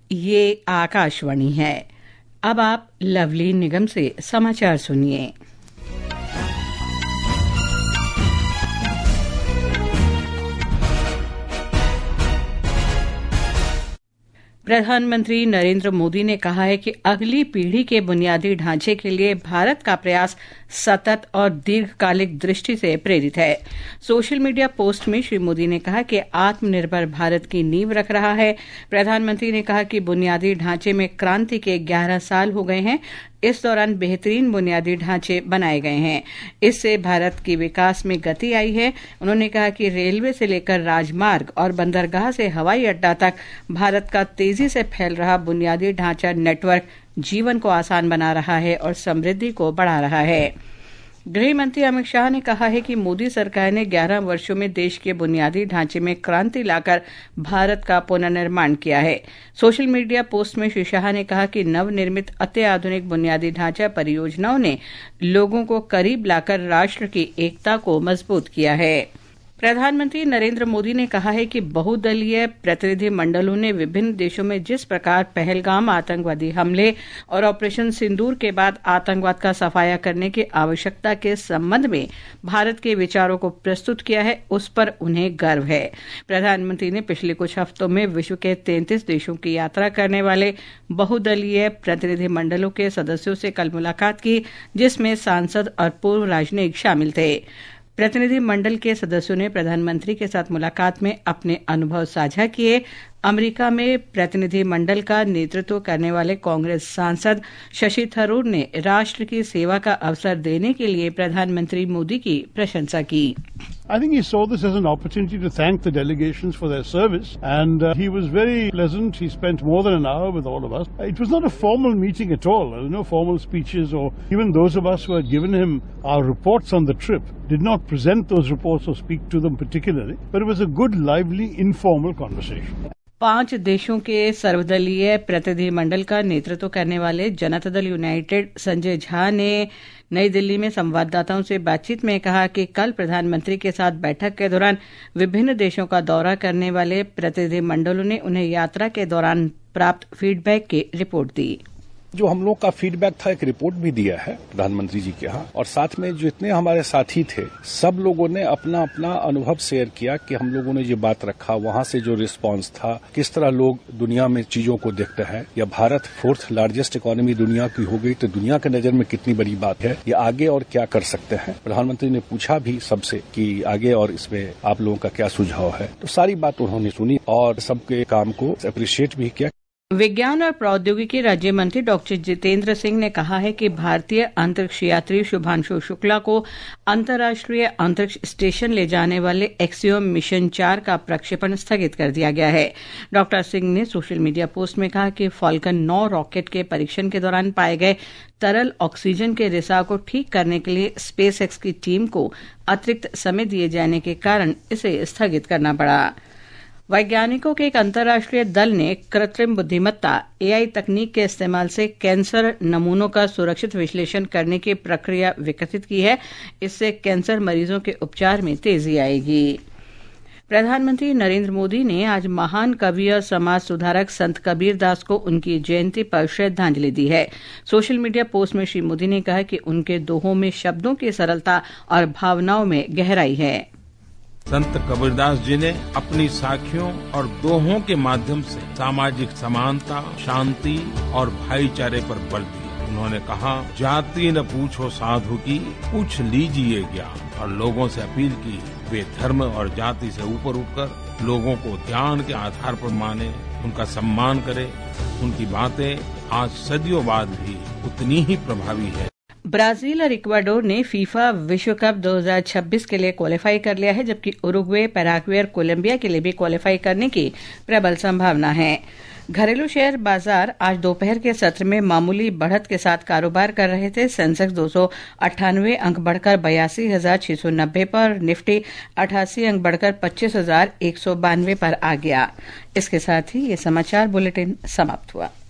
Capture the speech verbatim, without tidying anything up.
ये आकाशवाणी है। अब आप लवली निगम से समाचार सुनिए। प्रधानमंत्री नरेंद्र मोदी ने कहा है कि अगली पीढ़ी के बुनियादी ढांचे के लिए भारत का प्रयास सतत और दीर्घकालिक दृष्टि से प्रेरित है। सोशल मीडिया पोस्ट में श्री मोदी ने कहा कि आत्मनिर्भर भारत की नींव रख रहा है। प्रधानमंत्री ने कहा कि बुनियादी ढांचे में क्रांति के ग्यारह साल हो गए हैं। इस दौरान बेहतरीन बुनियादी ढांचे बनाए गए हैं। इससे भारत के विकास में गति आई है। उन्होंने कहा कि रेलवे से लेकर राजमार्ग और बंदरगाह से हवाई अड्डा तक भारत का तेजी से फैल रहा बुनियादी ढांचा नेटवर्क जीवन को आसान बना रहा है और समृद्धि को बढ़ा रहा है। गृह मंत्री अमित शाह ने कहा है कि मोदी सरकार ने ग्यारह वर्षों में देश के बुनियादी ढांचे में क्रांति लाकर भारत का पुनर्निर्माण किया है। सोशल मीडिया पोस्ट में श्री शाह ने कहा कि नवनिर्मित अत्याधुनिक बुनियादी ढांचा परियोजनाओं ने लोगों को करीब लाकर राष्ट्र की एकता को मजबूत किया है। प्रधानमंत्री नरेंद्र मोदी ने कहा है कि बहुदलीय प्रतिनिधि मंडलों ने विभिन्न देशों में जिस प्रकार पहलगाम आतंकवादी हमले और ऑपरेशन सिंदूर के बाद आतंकवाद का सफाया करने की आवश्यकता के संबंध में भारत के विचारों को प्रस्तुत किया है, उस पर उन्हें गर्व है। प्रधानमंत्री ने पिछले कुछ हफ्तों में विश्व के तैंतीस देशों की यात्रा करने वाले बहुदलीय प्रतिनिधि मंडलों के सदस्यों से कल मुलाकात की, जिसमें सांसद और पूर्व राजनयिक शामिल थे। प्रतिनिधि मंडल के सदस्यों ने प्रधानमंत्री के साथ मुलाकात में अपने अनुभव साझा किए। अमेरिका में प्रतिनिधि मंडल का नेतृत्व करने वाले कांग्रेस सांसद शशि थरूर ने राष्ट्र की सेवा का अवसर देने के लिए प्रधानमंत्री मोदी की प्रशंसा की। I think he saw this as an opportunity to thank the delegations for their service, and uh, he was very pleasant. He spent more than an hour with all of us. It was not a formal meeting at all. There were no formal speeches, or even those of us who had given him our reports on the trip did not present those reports or speak to them particularly, but it was a good, lively, informal conversation. पांच देशों के सर्वदलीय प्रतिनिधि मंडल का नेतृत्व करने वाले Janata Dal United Sanjay Jha ने नई दिल्ली में संवाददाताओं से बातचीत में कहा कि कल प्रधानमंत्री के साथ बैठक के दौरान विभिन्न देशों का दौरा करने वाले प्रतिनिधि मंडलों ने उन्हें यात्रा के दौरान प्राप्त फीडबैक की रिपोर्ट दी। जो हम लोग का फीडबैक था, एक रिपोर्ट भी दिया है प्रधानमंत्री जी के यहाँ, और साथ में जितने हमारे साथी थे सब लोगों ने अपना अपना अनुभव शेयर किया कि हम लोगों ने ये बात रखा, वहां से जो रिस्पांस था, किस तरह लोग दुनिया में चीजों को देखते हैं, या भारत फोर्थ लार्जेस्ट इकोनॉमी दुनिया की हो गई तो दुनिया के नजर में कितनी बड़ी बात है, ये आगे और क्या कर सकते हैं। प्रधानमंत्री ने पूछा भी सबसे कि आगे और इसमें आप लोगों का क्या सुझाव है, तो सारी बात उन्होंने सुनी और सबके काम को अप्रिशिएट भी किया। विज्ञान और प्रौद्योगिकी राज्य मंत्री डॉक्टर जितेंद्र सिंह ने कहा है कि भारतीय अंतरिक्ष यात्री शुभांशु शुक्ला को अंतर्राष्ट्रीय अंतरिक्ष स्टेशन ले जाने वाले एक्सियोम मिशन चार का प्रक्षेपण स्थगित कर दिया गया है। डॉक्टर सिंह ने सोशल मीडिया पोस्ट में कहा कि फाल्कन नौ रॉकेट के परीक्षण के दौरान पाए गए तरल ऑक्सीजन के रिसाव को ठीक करने के लिए स्पेस एक्स की टीम को अतिरिक्त समय दिए जाने के कारण इसे स्थगित करना पड़ा। वैज्ञानिकों के एक अंतर्राष्ट्रीय दल ने कृत्रिम बुद्धिमत्ता एआई तकनीक के इस्तेमाल से कैंसर नमूनों का सुरक्षित विश्लेषण करने की प्रक्रिया विकसित की है। इससे कैंसर मरीजों के उपचार में तेजी आएगी। प्रधानमंत्री नरेंद्र मोदी ने आज महान कवि और समाज सुधारक संत कबीर दास को उनकी जयंती पर श्रद्धांजलि दी है। सोशल मीडिया पोस्ट में श्री मोदी ने कहा कि उनके दोहों में शब्दों की सरलता और भावनाओं में गहराई है। संत कबीरदास जी ने अपनी साखियों और दोहों के माध्यम से सामाजिक समानता, शांति और भाईचारे पर बल दिया। उन्होंने कहा, जाति न पूछो साधु की, पूछ लीजिए ज्ञान, और लोगों से अपील की वे धर्म और जाति से ऊपर उठकर लोगों को ज्ञान के आधार पर माने, उनका सम्मान करें। उनकी बातें आज सदियों बाद भी उतनी ही प्रभावी है। ब्राजील और इक्वाडोर ने फीफा विश्व कप दो हज़ार छब्बीस के लिए क्वालिफाई कर लिया है, जबकि उरुग्वे, पैराग्वे और कोलंबिया के लिए भी क्वालिफाई करने की प्रबल संभावना है। घरेलू शेयर बाजार आज दोपहर के सत्र में मामूली बढ़त के साथ कारोबार कर रहे थे। सेंसेक्स दो सौ अट्ठानवे अंक बढ़कर बयासी हजार छह सौ नब्बे पर, निफ्टी अठासी अंक बढ़कर पच्चीस हजार एक सौ बानवे पर आ गया। इसके साथ ही ये समाचार बुलेटिन समाप्त हुआ।